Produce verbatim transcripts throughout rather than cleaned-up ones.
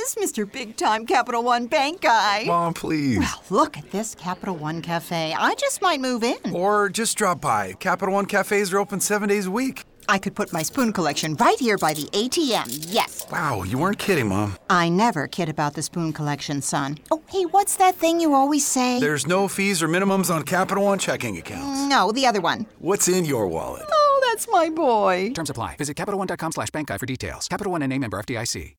is Mister Big Time Capital One Bank guy. Mom, please. Well, look at this Capital One Cafe. I just might move in. Or just drop by. Capital One cafes are open seven days a week. I could put my spoon collection right here by the A T M, yes. Wow, you weren't kidding, Mom. I never kid about the spoon collection, son. Oh, hey, what's that thing you always say? There's no fees or minimums on Capital One checking accounts. No, the other one. What's in your wallet? Oh, that's my boy. Terms apply. Visit CapitalOne.com slash bank guide for details. Capital One N A member F D I C.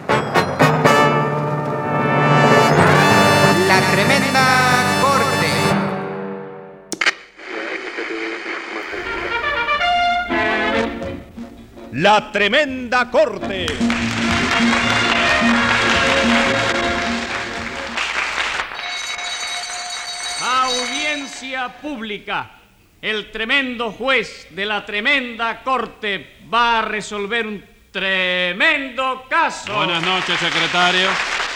La Tremenda Corte. La Tremenda Corte. Audiencia pública. El tremendo juez de la Tremenda Corte va a resolver un tremendo caso. Buenas noches, secretario.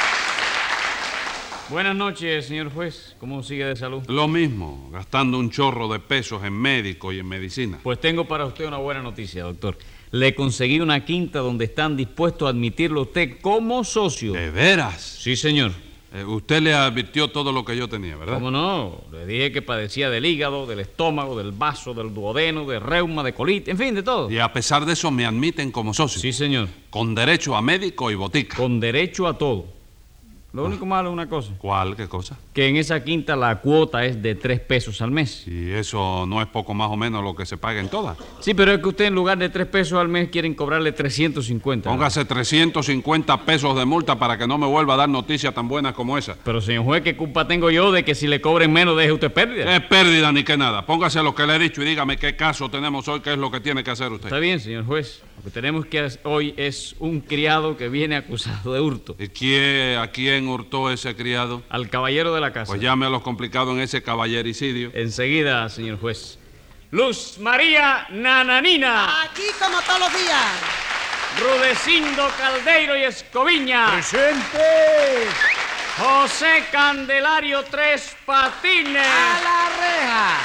Buenas noches, señor juez. ¿Cómo sigue de salud? Lo mismo, gastando un chorro de pesos en médico y en medicina. Pues tengo para usted una buena noticia, doctor. Le conseguí una quinta donde están dispuestos a admitirlo a usted como socio. ¿De veras? Sí, señor. Eh, usted le advirtió todo lo que yo tenía, ¿verdad? ¿Cómo no? Le dije que padecía del hígado, del estómago, del vaso, del duodeno, de reuma, de colitis, en fin, de todo. Y a pesar de eso me admiten como socio. Sí, señor. Con derecho a médico y botica. Con derecho a todo. Lo único malo es una cosa. ¿Cuál? ¿Qué cosa? Que en esa quinta la cuota es de tres pesos al mes. Y eso no es poco más o menos lo que se paga en todas. Sí, pero es que usted en lugar de tres pesos al mes quieren cobrarle trescientos cincuenta. Póngase trescientos cincuenta pesos de multa para que no me vuelva a dar noticias tan buenas como esa. Pero, señor juez, ¿qué culpa tengo yo de que si le cobren menos deje usted pérdida? Es pérdida ni que nada. Póngase lo que le he dicho y dígame qué caso tenemos hoy, qué es lo que tiene que hacer usted. Está bien, señor juez. Lo que tenemos que hacer hoy es un criado que viene acusado de hurto. ¿Y quién, a quién hurtó ese criado? Al caballero de la casa. Pues llame a los complicados en ese caballericidio. Enseguida, señor juez. Luz María Nananina. Aquí como todos los días. Rudecindo Caldeiro y Escoviña. ¡Presente! José Candelario Tres Patines. A la reja.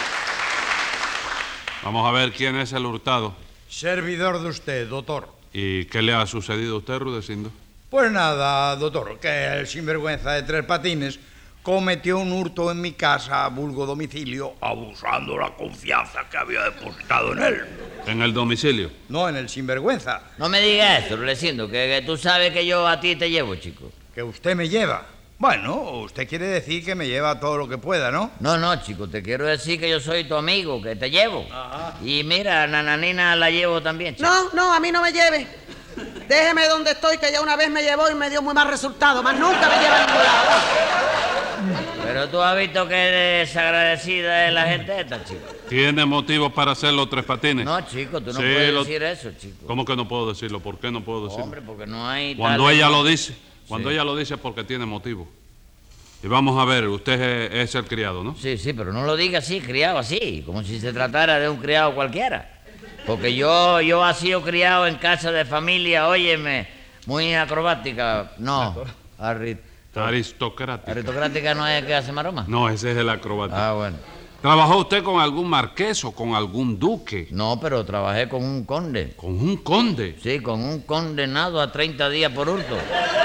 Vamos a ver quién es el hurtado. Servidor de usted, doctor. ¿Y qué le ha sucedido a usted, Rudecindo? Pues nada, doctor, que el sinvergüenza de Tres Patines cometió un hurto en mi casa, vulgo domicilio, abusando la confianza que había depositado en él. ¿En el domicilio? No, en el sinvergüenza. No me digas eso, Rudecindo, que, que tú sabes que yo a ti te llevo, chico. Que usted me lleva. Bueno, usted quiere decir que me lleva todo lo que pueda, ¿no? No, no, chico, te quiero decir que yo soy tu amigo, que te llevo. Ajá. Y mira, a Nananina la llevo también, chico. No, no, a mí no me lleve. Déjeme donde estoy, que ya una vez me llevó y me dio muy mal resultado. Más nunca me lleva a ningún lado. Pero tú has visto que desagradecida es la gente esta, chico. ¿Tiene motivos para hacerlo, Tres Patines? No, chico, tú no Sí, puedes lo- decir eso, chico. ¿Cómo que no puedo decirlo? ¿Por qué no puedo decirlo? Hombre, porque no hay... Cuando tal- ella lo dice, cuando Sí. ella lo dice es porque tiene motivo. Y vamos a ver, usted es, es el criado, ¿no? Sí, sí, pero no lo diga así, criado así, como si se tratara de un criado cualquiera. Porque yo, yo he sido criado en casa de familia, óyeme, muy acrobática. No, arri- Aristocrática. aristocrática no es el que hace maroma. No, ese es el acrobático. Ah, bueno. ¿Trabajó usted con algún marqués o con algún duque? No, pero trabajé con un conde. ¿Con un conde? Sí, con un condenado a treinta días por hurto.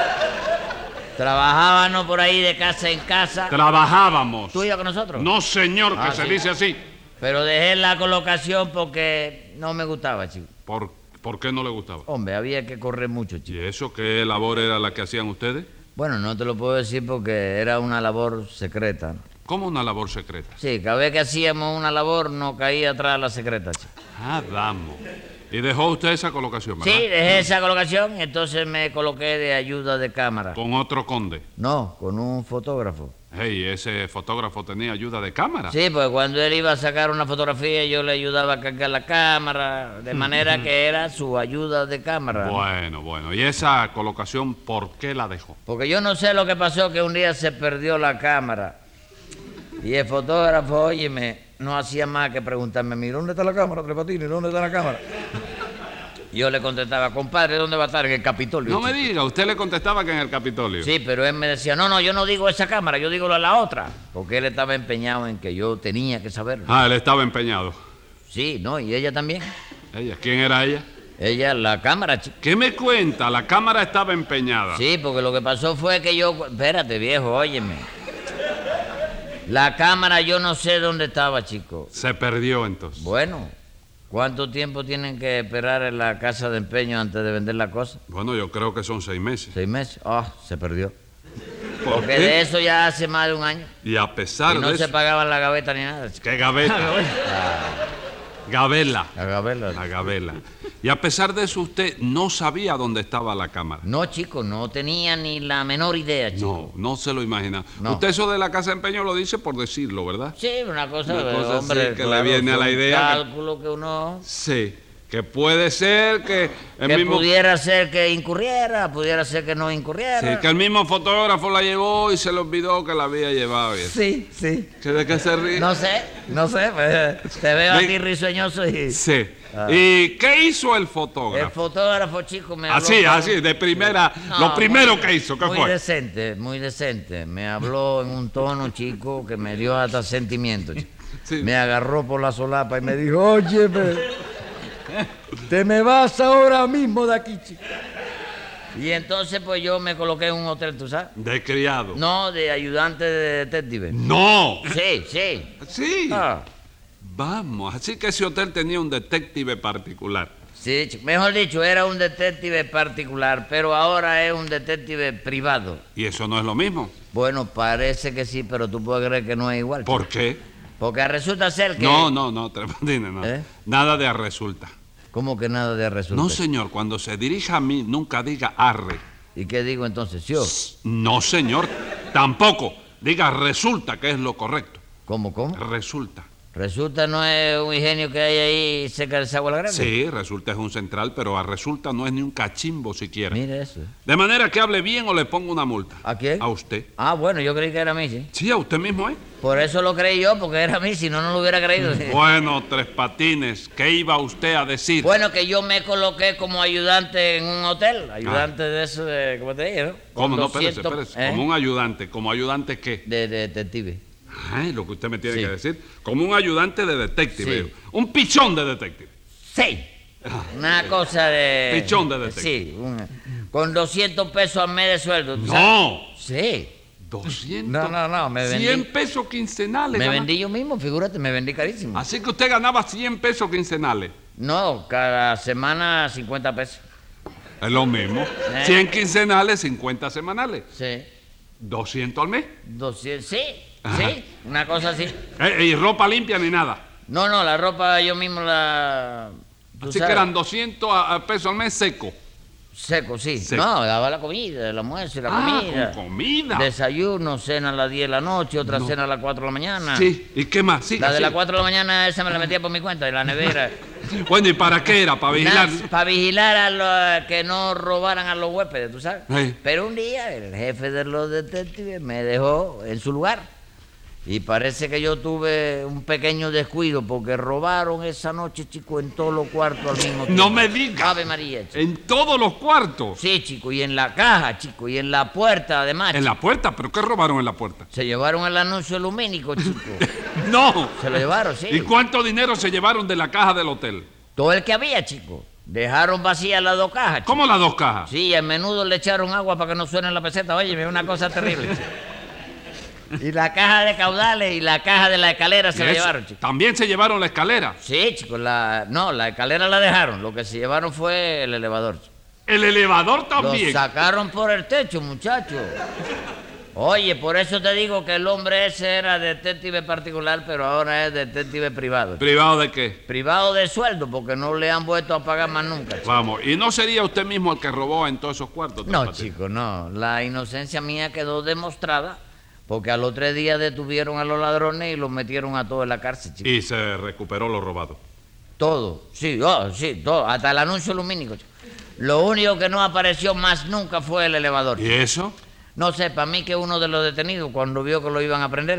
Trabajábamos por ahí de casa en casa. Trabajábamos. ¿Tú ibas con nosotros? No, señor, que Ah, se sí. dice así. Pero dejé la colocación porque no me gustaba, chico. ¿Por, ¿Por qué no le gustaba? Hombre, había que correr mucho, ¿Y chico. eso qué labor era la que hacían ustedes? Bueno, no te lo puedo decir porque era una labor secreta. ¿Cómo una labor secreta? Sí, cada vez que hacíamos una labor no caía atrás la secreta, chico. Ah, vamos. ¿Y dejó usted esa colocación, verdad? Sí, dejé esa colocación y entonces me coloqué de ayuda de cámara. ¿Con otro conde? No, con un fotógrafo. Hey, ese fotógrafo tenía ayuda de cámara. Sí, pues cuando él iba a sacar una fotografía yo le ayudaba a cargar la cámara, de manera que era su ayuda de cámara. Bueno, bueno. ¿Y esa colocación por qué la dejó? Porque yo no sé lo que pasó, que un día se perdió la cámara. Y el fotógrafo, óyeme, no hacía más que preguntarme, mira, ¿dónde está la cámara, Tres Patines? ¿Dónde está la cámara? Yo le contestaba, compadre, ¿dónde va a estar? En el Capitolio. No me chico. diga, usted le contestaba que en el Capitolio. Sí, pero él me decía, no, no, yo no digo esa cámara, yo digo la, la otra. Porque él estaba empeñado en que yo tenía que saberlo. Ah, él estaba empeñado. Sí, ¿no? Y ella también. ¿Ella? ¿Quién era ella? Ella, la cámara, chico. ¿Qué me cuenta? La cámara estaba empeñada. Sí, porque lo que pasó fue que yo... Espérate, viejo, óyeme. La cámara yo no sé dónde estaba, chico. Se perdió entonces. Bueno, ¿cuánto tiempo tienen que esperar en la casa de empeño antes de vender la cosa? Bueno, yo creo que son seis meses. ¿Seis meses? Ah, se perdió. ¿Por Porque qué? de eso ya hace más de un año. Y a pesar Y no de se eso... pagaban la gaveta ni nada, chico. ¿Qué gaveta? Gabela. La gaveta. La gabela. Y a pesar de eso, usted no sabía dónde estaba la cámara. No, chico, no tenía ni la menor idea, chico. No, no se lo imaginaba. No. Usted eso de la casa de empeño lo dice por decirlo, ¿verdad? Sí, una cosa, Una cosa así hombre, que le claro, viene a la son idea que- cálculo que uno... Sí, que puede ser que el que mismo... pudiera ser que incurriera, pudiera ser que no incurriera. Sí, que el mismo fotógrafo la llevó y se le olvidó que la había llevado. y eso. Sí, sí. ¿Que ¿De qué se ríe? No sé, no sé, pues, te veo a Ven. ti risueñoso y... Sí. Ah. ¿Y qué hizo el El fotógrafo? fotógrafo, chico, me habló... Así, con- así, de primera, No, lo primero muy- que hizo, ¿qué muy fue? decente, muy decente. Me habló en un tono, chico, que me dio hasta sentimiento, chico. Sí. Me agarró por la solapa y me dijo, oye, te me vas ahora mismo de aquí, chico. Y entonces, pues, yo me coloqué en un hotel, ¿tú sabes? De criado. No, de ayudante de detective. ¡No! Sí, sí. Sí. Ah, Vamos, así que ese hotel tenía un detective particular. sí, chico. Mejor dicho, era un detective particular, pero ahora es un detective privado. Y eso no es lo mismo. Bueno, parece que sí, pero tú puedes creer que no es igual. chico. ¿Por qué? Porque resulta ser que... No, no, no, Tres Patines, no. ¿Eh? Nada de resulta. ¿Cómo que nada de resulta? No, señor, cuando se dirija a mí, nunca diga arre. ¿Y qué digo entonces? ¿Yo? No, señor, tampoco. Diga resulta, que es lo correcto. ¿Cómo, cómo? Resulta. Resulta no es un ingenio que hay ahí cerca del Sagua la Grande. Sí, resulta es un central, pero a resulta no es ni un cachimbo siquiera. Mire eso. De manera que hable bien o le pongo una multa. ¿A quién? A usted. Ah, bueno, yo creí que era a mí, sí. Sí, a usted mismo, ¿eh? Por eso lo creí yo, porque era a mí, si no, no lo hubiera creído. sí. Bueno, Tres Patines, ¿qué iba usted a decir? Bueno, que yo me coloqué como ayudante en un hotel. Ayudante de eso, de, ¿cómo te dije, no? ¿Cómo? Con No, espérese, doscientos, espérese. ¿eh? Como un ayudante. ¿Como ayudante qué? De, de detective. Ay, lo que usted me tiene Sí. que decir. Como un ayudante de detective. Sí. Un pichón de detective. Sí. Una cosa de... Pichón de detective. Sí, un- con doscientos pesos al mes de sueldo. ¿tú sabes? ¡No! Sí. doscientos. No, no, no, me vendí. cien pesos quincenales. Me gana- vendí yo mismo, figúrate, me vendí carísimo. Así que usted ganaba cien pesos quincenales. No, cada semana cincuenta pesos. Es lo mismo. ¿Eh? cien quincenales, cincuenta semanales. Sí. doscientos al mes. doscientos, sí, Ajá. sí, una cosa así. Eh, y ropa limpia ni nada. No, no, la ropa yo mismo la... tú Así sabes, que eran doscientos a- a pesos al mes seco. Seco, sí. Seco. No, daba la comida, el almuerzo y la Ah, comida. con comida. Desayuno, cena a las diez de la noche, otra cena a las cuatro de la mañana. Sí, ¿y qué más? Siga, La de las siga. cuatro de la mañana esa me la metía por mi cuenta, en la nevera. Bueno, ¿y para qué era? ¿Para vigilar? Para vigilar a los que no robaran a los huéspedes, ¿tú sabes? Sí. Pero un día el jefe de los detectives me dejó en su lugar. Y parece que yo tuve un pequeño descuido porque robaron esa noche, chico, en todos los cuartos al mismo tiempo. No me diga. Ave María, chico. En todos los cuartos. Sí, chico, y en la caja, chico, y en la puerta, además. En chico. la puerta, ¿pero qué robaron en la puerta? Se llevaron el anuncio lumínico, chico. No. Se lo llevaron, sí. ¿Y cuánto dinero se llevaron de la caja del hotel? Todo el que había, chico. Dejaron vacías las dos cajas, chico. ¿Cómo las dos cajas? Sí, al menudo le echaron agua para que no suene la peseta. Oye, es una cosa terrible. chico. Y la caja de caudales y la caja de la escalera se ¿Y la eso? llevaron, chico. También se llevaron la escalera. Sí, chico, la... no, la escalera la dejaron. Lo que se llevaron fue el elevador. chico. El elevador Lo también. sacaron por el techo, muchacho. Oye, por eso te digo que el hombre ese era detective particular, pero ahora es detective privado. ¿Privado de qué? Privado de sueldo, porque no le han vuelto a pagar más nunca. chico. Vamos, ¿y no sería usted mismo el que robó en todos esos cuartos? Tres No, Patines? chico, no. La inocencia mía quedó demostrada porque al otro día detuvieron a los ladrones y los metieron a todos en la cárcel, chico. Y se recuperó lo robado. Todo, sí, oh, sí, todo, hasta el anuncio lumínico. chico. Lo único que no apareció más nunca fue el elevador. ¿Y eso? No sé, para mí que uno de los detenidos, cuando vio que lo iban a prender,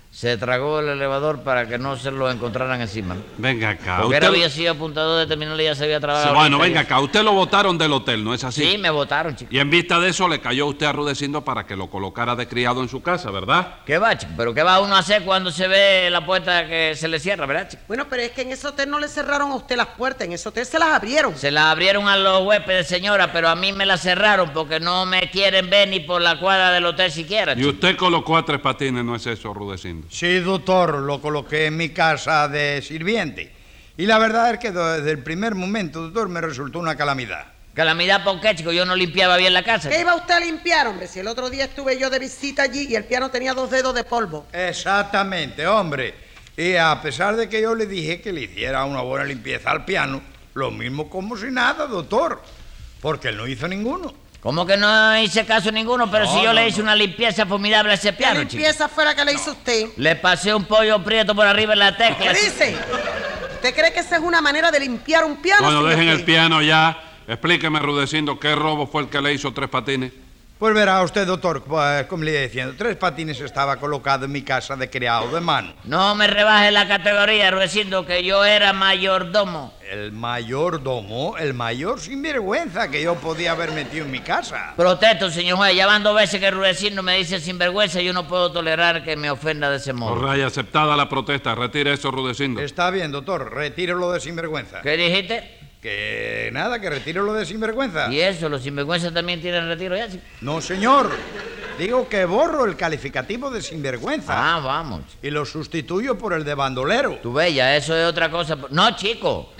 se tragó el elevador para que no se lo encontraran encima, ¿no? Venga acá. Porque usted... él había sido apuntador de terminal y ya se había trabajado. Sí, bueno, venga acá. Usted lo botaron del hotel, ¿no es así? Sí, me votaron, chico. Y en vista de eso le cayó usted a Rudecindo para que lo colocara de criado en su casa, ¿verdad? ¿Qué va, chico? ¿Pero qué va uno a hacer cuando se ve la puerta que se le cierra, verdad, chico? Bueno, pero es que en ese hotel no le cerraron a usted las puertas, en ese hotel se las abrieron. Se las abrieron a los huéspedes, señora, pero a mí me las cerraron porque no me quieren ver ni por la cuadra del hotel siquiera, Y chico. usted colocó a Tres Patines, ¿no es eso, Rudecindo? Sí, doctor, lo coloqué en mi casa de sirviente. Y la verdad es que desde el primer momento, doctor, me resultó una calamidad. ¿Calamidad por qué, chico? Yo no limpiaba bien la casa. ¿Qué iba usted a limpiar, hombre? Si el otro día estuve yo de visita allí y el piano tenía dos dedos de polvo. Exactamente, hombre. Y a pesar de que yo le dije que le hiciera una buena limpieza al piano, lo mismo como si nada, doctor. Porque él no hizo ninguno. ¿Cómo que no hice caso ninguno? Pero No, si yo no, le hice no. una limpieza formidable a ese ¿Qué piano, chico. limpieza fue la que le hizo usted? Le pasé un pollo prieto por arriba en la ¿Qué tecla. chico. dice? ¿Usted cree que esa es una manera de limpiar un piano? Bueno, señor dejen el juez? piano ya. Explíqueme, Rudecindo, ¿qué robo fue el que le hizo Tres Patines? Pues verá usted, doctor, pues, como le iba diciendo, Tres Patines estaba colocado en mi casa de criado de mano. No me rebaje la categoría, Rudecindo, que yo era mayordomo. El mayordomo, el mayor sinvergüenza que yo podía haber metido en mi casa. Protesto, señor juez. Ya van dos veces que Rudecindo me dice sinvergüenza y yo no puedo tolerar que me ofenda de ese modo. Raya, aceptada la protesta. Retire eso, Rudecindo. Está bien, doctor, retírelo de sinvergüenza. ¿Qué dijiste? Que nada, que retírelo de sinvergüenza. ¿Y eso? ¿Los sinvergüenzas también tienen retiro ya, chico? No, señor. Digo que borro el calificativo de sinvergüenza Ah, vamos. y lo sustituyo por el de bandolero. Tú bella, eso es otra cosa. No, chico.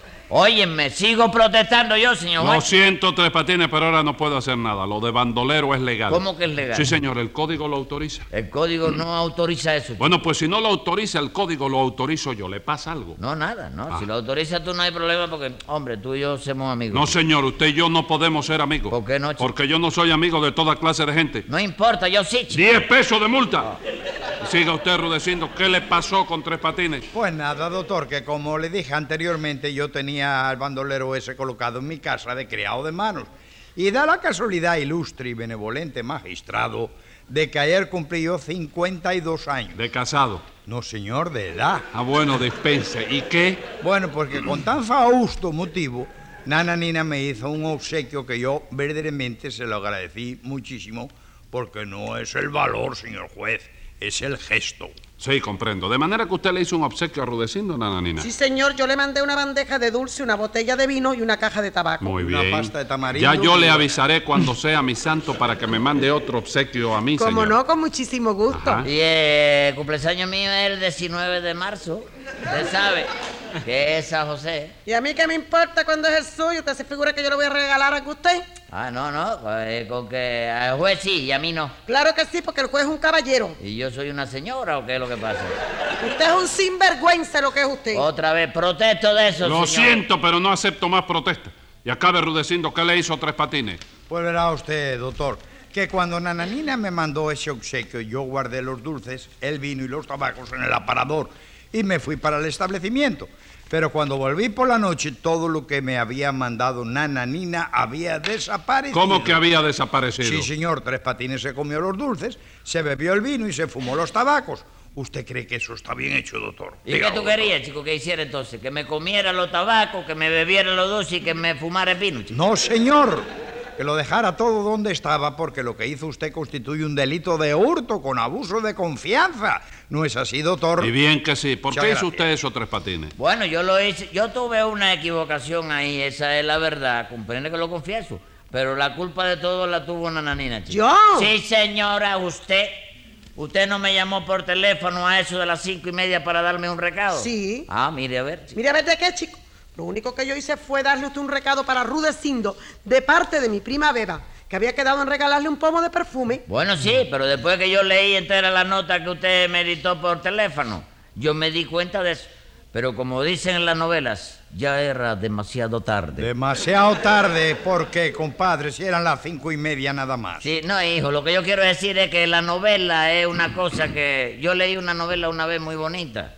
Óyeme, sigo protestando yo, señor Lo juez. siento, Tres Patines, pero ahora no puedo hacer nada. Lo de bandolero es legal. ¿Cómo que es legal? Sí, señor, el código lo autoriza. El código no autoriza eso, chico. Bueno, pues si no lo autoriza el código, lo autorizo yo. ¿Le pasa algo? No, nada, no. Ah. Si lo autorizas tú no hay problema porque, hombre, tú y yo somos amigos. No, señor, usted y yo no podemos ser amigos. ¿Por qué no, chico? Porque yo no soy amigo de toda clase de gente. No importa, yo sí, chico. Diez pesos de multa. Siga usted, Rudecindo, ¿qué le pasó con Tres Patines? Pues nada, doctor, que como le dije anteriormente, yo tenía al bandolero ese colocado en mi casa de criado de manos. Y da la casualidad ilustre y benevolente magistrado de que ayer cumplí yo cincuenta y dos años. De casado. No, señor, de edad. Ah, bueno, dispense. ¿Y qué? Bueno, porque con tan fausto motivo, Nana Nina me hizo un obsequio que yo verdaderamente se lo agradecí muchísimo, porque no es el valor, señor juez, es el gesto. Sí, comprendo. De manera que usted le hizo un obsequio a Rudecindo, Nananina. Sí, señor, yo le mandé una bandeja de dulce, una botella de vino y una caja de tabaco. Muy Una bien. pasta de tamarindo. Ya yo le avisaré cuando sea mi santo para que me mande otro obsequio a mí, Como señor. no, con muchísimo gusto. Ajá. Y el cumpleaños mío es el diecinueve de marzo. Usted sabe que es San José. ¿Y a mí qué me importa cuándo es el suyo? ¿Usted se figura que yo le voy a regalar a usted? Ah, no, no, eh, con que al juez sí y a mí no. Claro que sí, porque el juez es un caballero. ¿Y yo soy una señora o qué es lo que pasa? Usted es un sinvergüenza lo que es usted. Otra vez, protesto de eso, Lo señor. siento, pero no acepto más protestas. Y acabe, Rudecindo, ¿qué le hizo Tres Patines? Pues verá usted, doctor, que cuando Nananina me mandó ese obsequio, yo guardé los dulces, el vino y los tabacos en el aparador y me fui para el establecimiento. Pero cuando volví por la noche, todo lo que me había mandado Nananina había desaparecido. ¿Cómo que había desaparecido? Sí, señor, Tres Patines se comió los dulces, se bebió el vino y se fumó los tabacos. ¿Usted cree que eso está bien hecho, doctor? ¿Y qué Dígalo, tú doctor. querías, chico, que hiciera entonces? ¿Que me comiera los tabacos, que me bebiera los dulces y que me fumara el vino, chico? No, señor, que lo dejara todo donde estaba porque lo que hizo usted constituye un delito de hurto con abuso de confianza. ¿No es así, doctor? Y bien que sí. ¿Por Muchas qué hizo gracias. usted eso, Tres Patines? Bueno, yo lo hice, yo tuve una equivocación ahí, esa es la verdad, comprende que lo confieso. Pero la culpa de todo la tuvo Nananina, chico. ¿Yo? Sí, señora, usted. ¿Usted no me llamó por teléfono a eso de las cinco y media para darme un recado? Sí. Ah, mire, a ver, chico. Mire a ver de qué, chico. Lo único que yo hice fue darle a usted un recado para Rudecindo de parte de mi prima Beba, que había quedado en regalarle un pomo de perfume. Bueno, sí, pero después que yo leí entera la nota que usted me dictó por teléfono, yo me di cuenta de eso. Pero como dicen en las novelas, ya era demasiado tarde. Demasiado tarde, porque, compadre, si eran las cinco y media nada más. Sí, no, hijo, lo que yo quiero decir es que la novela es una cosa que... Yo leí una novela una vez muy bonita,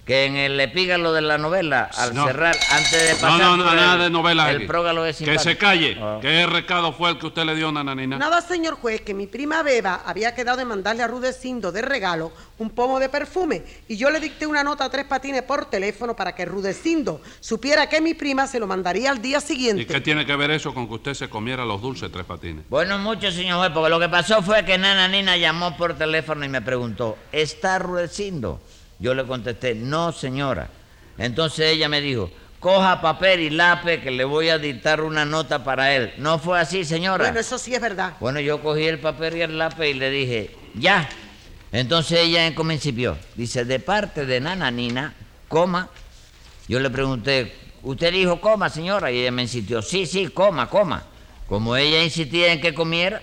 que en el epígalo de la novela, al No. cerrar, antes de pasar No, no, no, por nada el, de novela. el prógalo es Que simpático. se calle. Ah. ¿Qué recado fue el que usted le dio, Nananina? Nada, señor juez, que mi prima Beba había quedado de mandarle a Rudecindo de regalo un pomo de perfume y yo le dicté una nota a Tres Patines por teléfono para que Rudecindo supiera que mi prima se lo mandaría al día siguiente. ¿Y qué tiene que ver eso con que usted se comiera los dulces, Tres Patines? Bueno, mucho, señor juez, porque lo que pasó fue que Nananina llamó por teléfono y me preguntó, ¿está Rudecindo? Yo le contesté, no, señora. Entonces ella me dijo, coja papel y lápiz que le voy a dictar una nota para él. ¿No fue así, señora? Bueno, eso sí es verdad. Bueno, yo cogí el papel y el lápiz y le dije, ya. Entonces ella en principio dice, de parte de Nananina, coma. Yo le pregunté, ¿usted dijo coma, señora? Y ella me insistió, sí, sí, coma, coma. Como ella insistía en que comiera,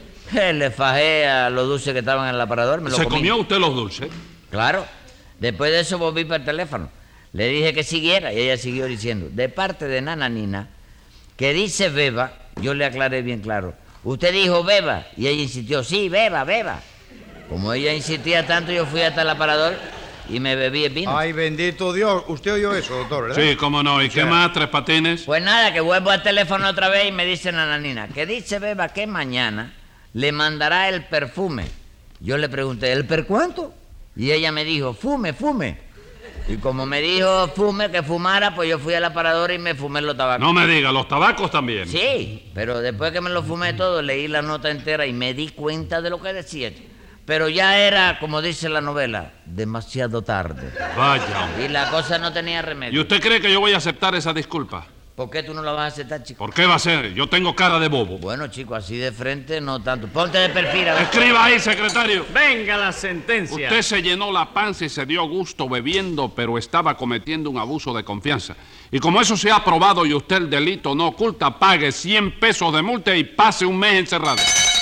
le fajé a los dulces que estaban en el aparador, me lo ¿Se comí. comió usted los dulces? Claro. Después de eso volví para el teléfono. Le dije que siguiera y ella siguió diciendo, de parte de Nananina, que dice Beba, yo le aclaré bien claro, usted dijo Beba, y ella insistió, sí, Beba, Beba. Como ella insistía tanto, yo fui hasta el aparador y me bebí el vino. Ay, bendito Dios. Usted oyó eso, doctor, ¿verdad? Sí, cómo no. ¿Y O sea, qué más, Tres Patines? Pues nada, que vuelvo al teléfono otra vez y me dice Nananina, que dice Beba que mañana le mandará el perfume. Yo le pregunté, ¿el per cuánto? Y ella me dijo, fume, fume. Y como me dijo fume, que fumara, pues yo fui al aparador y me fumé los tabacos. No me diga, los tabacos también. Sí, pero después que me lo fumé todo, leí la nota entera y me di cuenta de lo que decía. Pero ya era, como dice la novela, demasiado tarde. Vaya. Y la cosa no tenía ¿Y remedio. usted cree que yo voy a aceptar esa disculpa? ¿Por qué tú no la vas a aceptar, chico? ¿Por qué va a ser? Yo tengo cara de bobo. Bueno, chico, así de frente no tanto. Ponte de perfil, a ver. Escriba ahí, secretario. Venga la sentencia. Usted se llenó la panza y se dio gusto bebiendo, pero estaba cometiendo un abuso de confianza. Y como eso se ha probado y usted el delito no oculta, pague cien pesos de multa y pase un mes encerrado.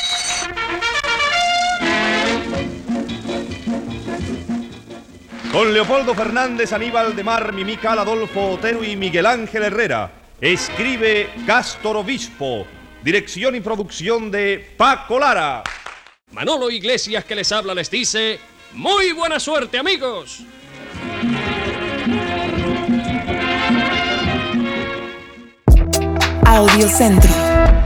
Con Leopoldo Fernández, Aníbal de Mar, Mimical, Adolfo Otero y Miguel Ángel Herrera. Escribe Cástor Obispo. Dirección y producción de Paco Lara. Manolo Iglesias, que les habla, les dice, ¡muy buena suerte, amigos! Audiocentro.